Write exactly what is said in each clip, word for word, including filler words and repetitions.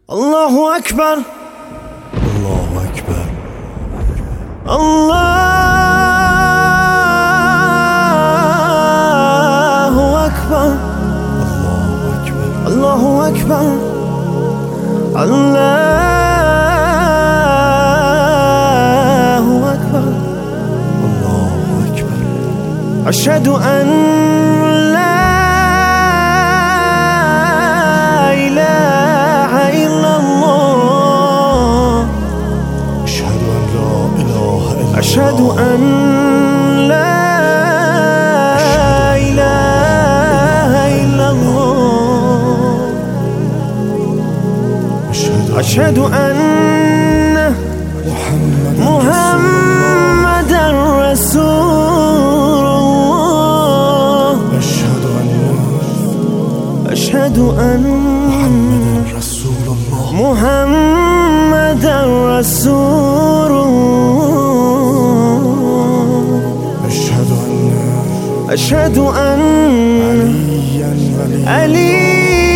الله أكبر الله أكبر الله أكبر الله أكبر الله أكبر الله أكبر أشهد أن لا إله إلا الله أشهد أن لا إله إلا أشهد الله أن لا إله إلا الله أشهد أن محمد رسول الله أشهد أن محمد رسول الله أشهد أن علي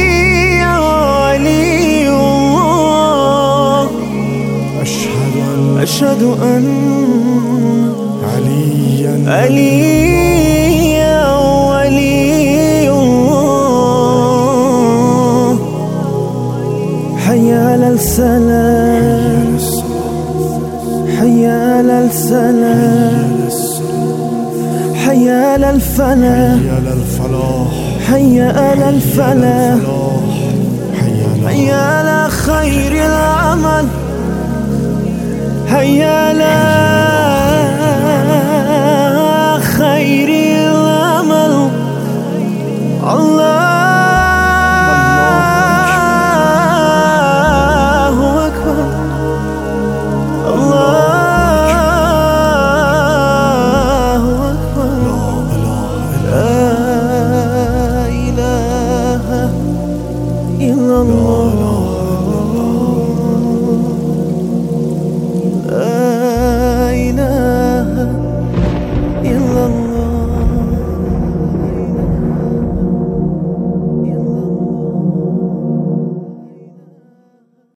ولي الله أشهد أن علي ولي الله حي على السلام حي على السلام حي على الفلاح حي على الفلاح حي على خير العمل حي على